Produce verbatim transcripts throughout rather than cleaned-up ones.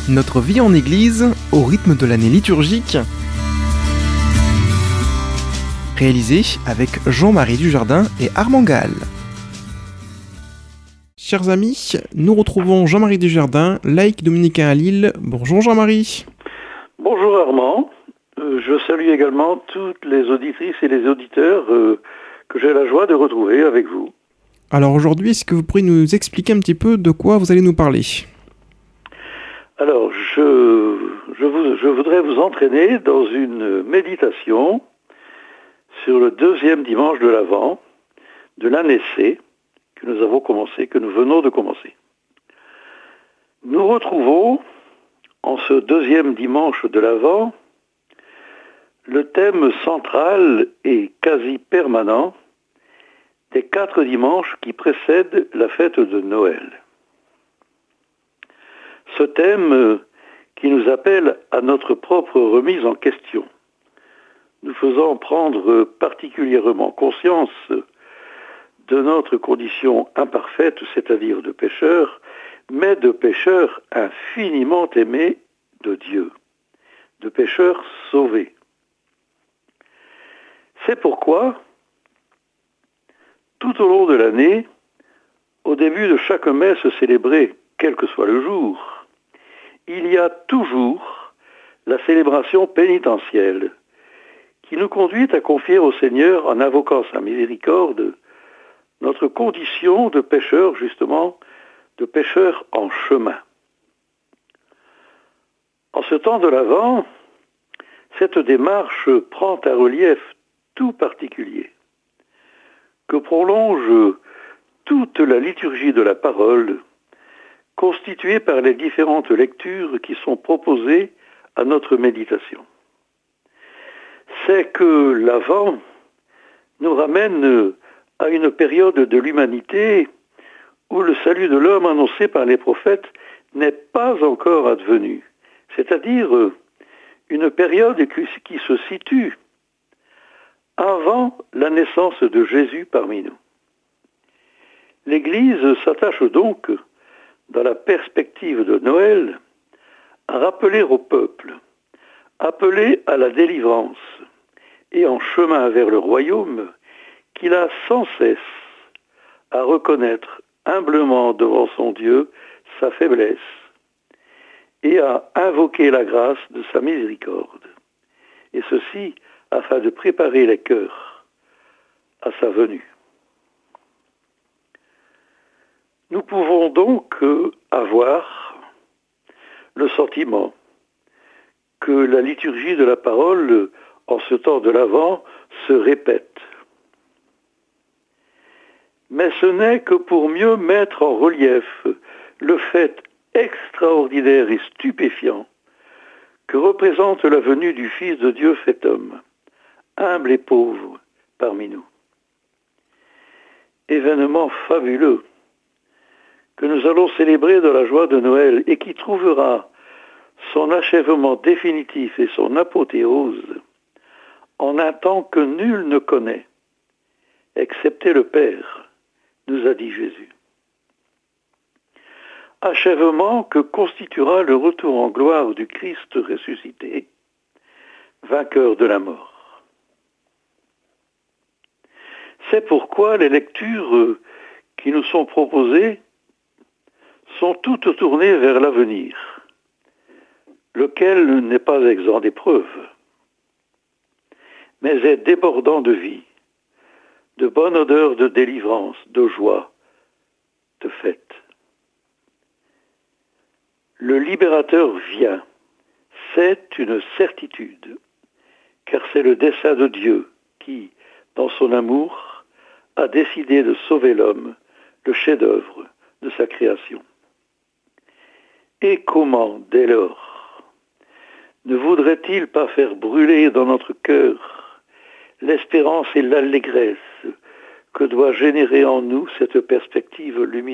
Notre vie en Église au rythme de l'année liturgique. Réalisé avec Jean-Marie Dujardin et Armand Gall. Chers amis, nous retrouvons Jean-Marie Dujardin, laïc dominicain à Lille. Bonjour Jean-Marie. Bonjour Armand. Euh, je salue également toutes les auditrices et les auditeurs euh, que j'ai la joie de retrouver avec vous. Alors aujourd'hui, est-ce que vous pourriez nous expliquer un petit peu de quoi vous allez nous parler ? Alors, je, je, vous, je voudrais vous entraîner dans une méditation sur le deuxième dimanche de l'Avent de l'année C que nous avons commencé, que nous venons de commencer. Nous retrouvons en ce deuxième dimanche de l'Avent le thème central et quasi permanent des quatre dimanches qui précèdent la fête de Noël. Ce thème qui nous appelle à notre propre remise en question, nous faisant prendre particulièrement conscience de notre condition imparfaite, c'est-à-dire de pécheurs, mais de pécheurs infiniment aimés de Dieu, de pécheurs sauvés. C'est pourquoi, tout au long de l'année, au début de chaque messe célébrée, quel que soit le jour, il y a toujours la célébration pénitentielle qui nous conduit à confier au Seigneur, en invoquant sa miséricorde, notre condition de pécheurs, justement, de pécheurs en chemin. En ce temps de l'Avent, cette démarche prend un relief tout particulier que prolonge toute la liturgie de la parole, constituée par les différentes lectures qui sont proposées à notre méditation. C'est que l'Avent nous ramène à une période de l'humanité où le salut de l'homme annoncé par les prophètes n'est pas encore advenu, c'est-à-dire une période qui se situe avant la naissance de Jésus parmi nous. L'Église s'attache donc, dans la perspective de Noël, à rappeler au peuple, appelé à la délivrance et en chemin vers le royaume, qu'il a sans cesse à reconnaître humblement devant son Dieu sa faiblesse et à invoquer la grâce de sa miséricorde, et ceci afin de préparer les cœurs à sa venue. Nous pouvons donc avoir le sentiment que la liturgie de la parole, en ce temps de l'Avent, se répète. Mais ce n'est que pour mieux mettre en relief le fait extraordinaire et stupéfiant que représente la venue du Fils de Dieu fait homme, humble et pauvre parmi nous. Événement fabuleux que nous allons célébrer dans la joie de Noël et qui trouvera son achèvement définitif et son apothéose en un temps que nul ne connaît, excepté le Père, nous a dit Jésus. Achèvement que constituera le retour en gloire du Christ ressuscité, vainqueur de la mort. C'est pourquoi les lectures qui nous sont proposées sont toutes tournées vers l'avenir, lequel n'est pas exempt d'épreuves, mais est débordant de vie, de bonne odeur de délivrance, de joie, de fête. Le libérateur vient, c'est une certitude, car c'est le dessein de Dieu qui, dans son amour, a décidé de sauver l'homme, le chef-d'œuvre de sa création. Et comment, dès lors, ne voudrait-il pas faire brûler dans notre cœur l'espérance et l'allégresse que doit générer en nous cette perspective lumineuse ?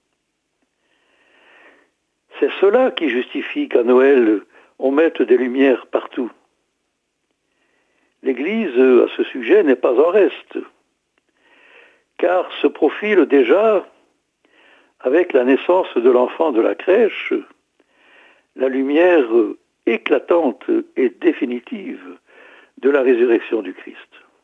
C'est cela qui justifie qu'à Noël, on mette des lumières partout. L'Église, à ce sujet, n'est pas en reste, car se profile déjà, avec la naissance de l'enfant de la crèche, la lumière éclatante et définitive de la résurrection du Christ.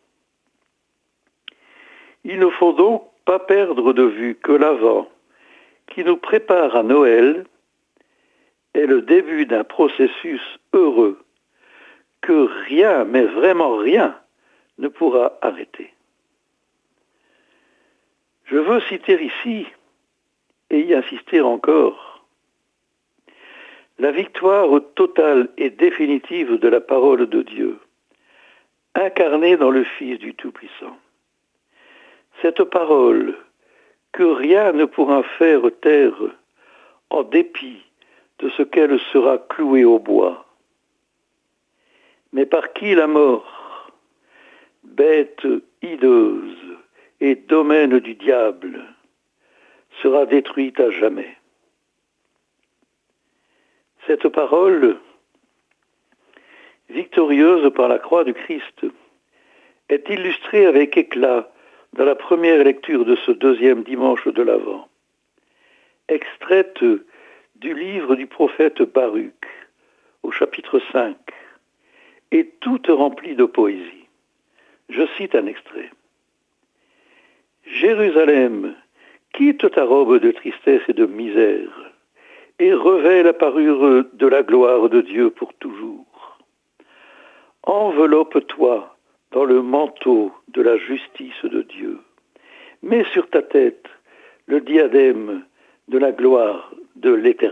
Il ne faut donc pas perdre de vue que l'Avent, qui nous prépare à Noël, est le début d'un processus heureux que rien, mais vraiment rien, ne pourra arrêter. Je veux citer ici, et y insister encore, la victoire totale et définitive de la parole de Dieu, incarnée dans le Fils du Tout-Puissant. Cette parole que rien ne pourra faire taire en dépit de ce qu'elle sera clouée au bois, mais par qui la mort, bête hideuse et domaine du diable, sera détruite à jamais. Cette parole, victorieuse par la croix du Christ, est illustrée avec éclat dans la première lecture de ce deuxième dimanche de l'Avent, extraite du livre du prophète Baruch, au chapitre cinq, et toute remplie de poésie. Je cite un extrait. « Jérusalem, quitte ta robe de tristesse et de misère, et revêt la parure de la gloire de Dieu pour toujours. Enveloppe-toi dans le manteau de la justice de Dieu. Mets sur ta tête le diadème de la gloire de l'Éternel. »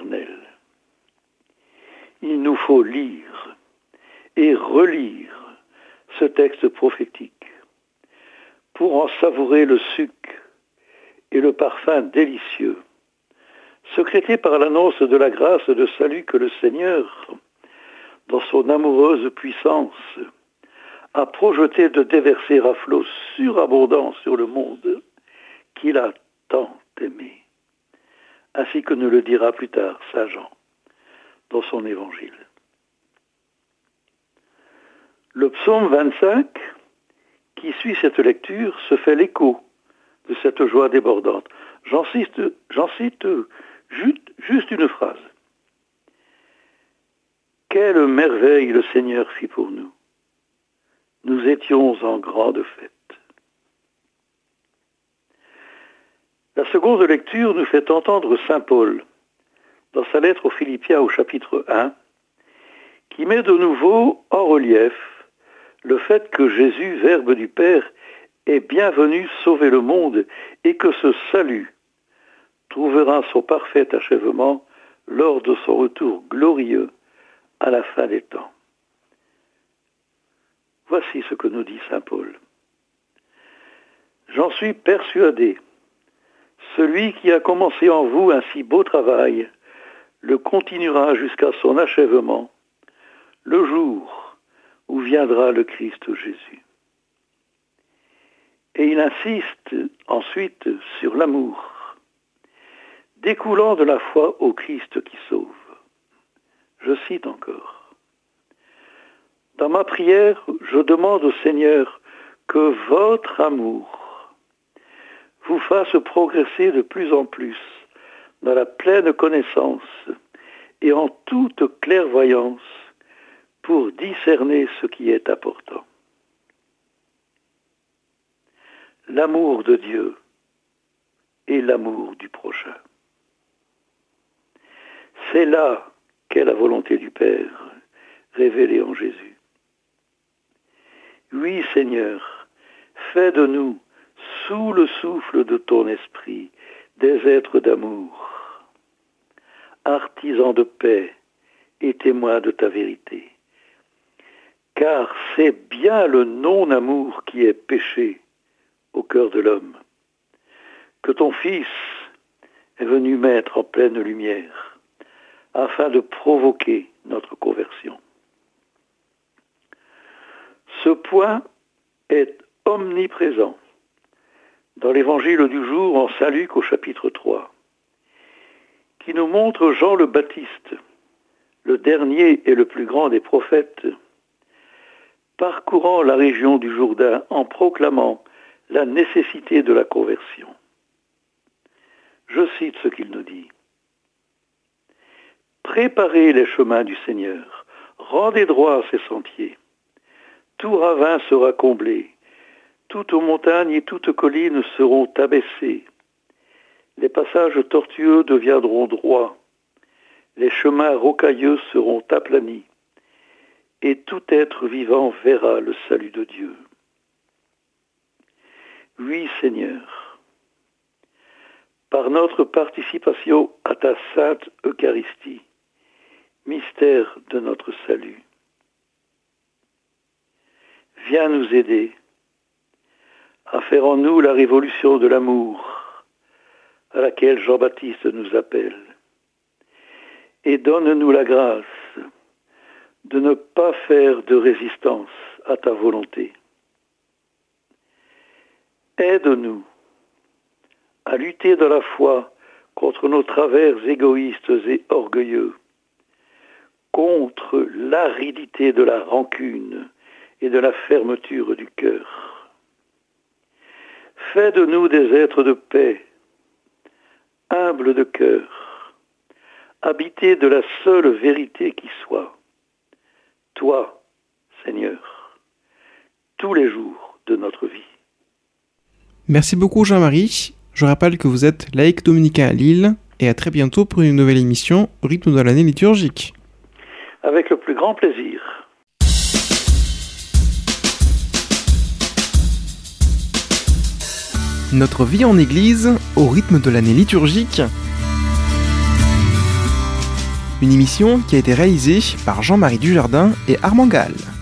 Il nous faut lire et relire ce texte prophétique pour en savourer le suc et le parfum délicieux, secrété par l'annonce de la grâce de salut que le Seigneur, dans son amoureuse puissance, a projeté de déverser à flots surabondants sur le monde qu'il a tant aimé, ainsi que nous le dira plus tard saint Jean dans son évangile. Le psaume vingt-cinq, qui suit cette lecture, se fait l'écho de cette joie débordante. J'en cite, j'en cite juste, juste une phrase. « Quelle merveille le Seigneur fit pour nous. Nous étions en grande fête. » La seconde lecture nous fait entendre saint Paul, dans sa lettre aux Philippiens au chapitre un, qui met de nouveau en relief le fait que Jésus, Verbe du Père, est bien venu sauver le monde et que ce salut trouvera son parfait achèvement lors de son retour glorieux à la fin des temps. Voici ce que nous dit saint Paul. « J'en suis persuadé, celui qui a commencé en vous un si beau travail le continuera jusqu'à son achèvement, le jour où viendra le Christ Jésus. » Et il insiste ensuite sur l'amour, découlant de la foi au Christ qui sauve. Je cite encore. « Dans ma prière, je demande au Seigneur que votre amour vous fasse progresser de plus en plus dans la pleine connaissance et en toute clairvoyance pour discerner ce qui est important. L'amour de Dieu et l'amour du prochain. C'est là qu'est la volonté du Père révélée en Jésus. Oui, Seigneur, fais de nous, sous le souffle de ton esprit, des êtres d'amour, artisans de paix et témoins de ta vérité. Car c'est bien le non-amour qui est péché au cœur de l'homme, que ton Fils est venu mettre en pleine lumière, afin de provoquer notre conversion. Ce point est omniprésent dans l'évangile du jour en saint Luc au chapitre trois, qui nous montre Jean le Baptiste, le dernier et le plus grand des prophètes, parcourant la région du Jourdain en proclamant la nécessité de la conversion. Je cite ce qu'il nous dit. Préparez les chemins du Seigneur, rendez droit ses sentiers. Tout ravin sera comblé, toutes montagnes et toutes collines seront abaissées. Les passages tortueux deviendront droits, les chemins rocailleux seront aplanis, et tout être vivant verra le salut de Dieu. Oui, Seigneur, par notre participation à ta sainte Eucharistie, mystère de notre salut, viens nous aider à faire en nous la révolution de l'amour à laquelle Jean-Baptiste nous appelle, et donne-nous la grâce de ne pas faire de résistance à ta volonté. Aide-nous à lutter dans la foi contre nos travers égoïstes et orgueilleux, contre l'aridité de la rancune et de la fermeture du cœur. Fais de nous des êtres de paix, humbles de cœur, habités de la seule vérité qui soit, toi, Seigneur, tous les jours de notre vie. Merci beaucoup Jean-Marie. Je rappelle que vous êtes laïc dominicain à Lille et à très bientôt pour une nouvelle émission au rythme de l'année liturgique. Avec le plus grand plaisir. Notre vie en Église au rythme de l'année liturgique. Une émission qui a été réalisée par Jean-Marie Dujardin et Armand Gall.